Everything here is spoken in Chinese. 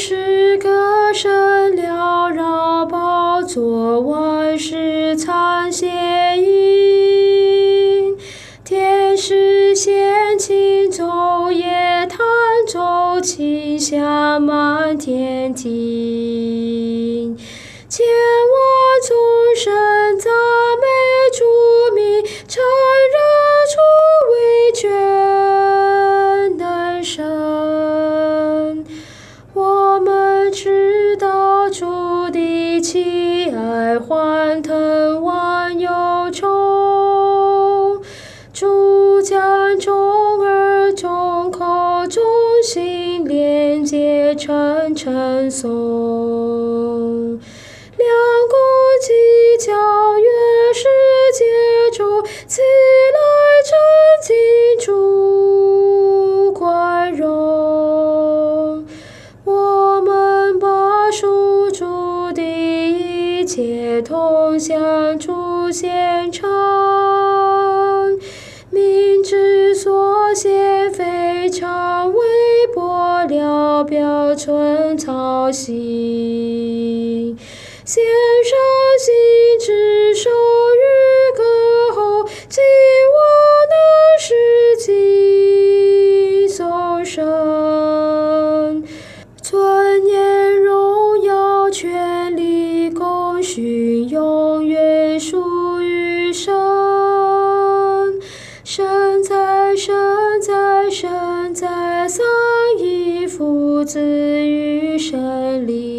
是歌声缭绕宝座，万事参谐音。天使弦琴奏乐弹奏，琴响满天庭。千万众生赞美主名，承认主为全能神。我们知道主的慈爱欢腾万有中，主将众耳众口众心连接成称颂。两公鸡教约世界中，起来尊敬主宽容。我们把属主的一切同向主献唱，明知所献非常微薄了，表存操心。献上心之手与歌喉，尽我能使敬颂神。尊严荣耀权力功勋，永远属于神。神在，神在，神在，三一父子与神灵。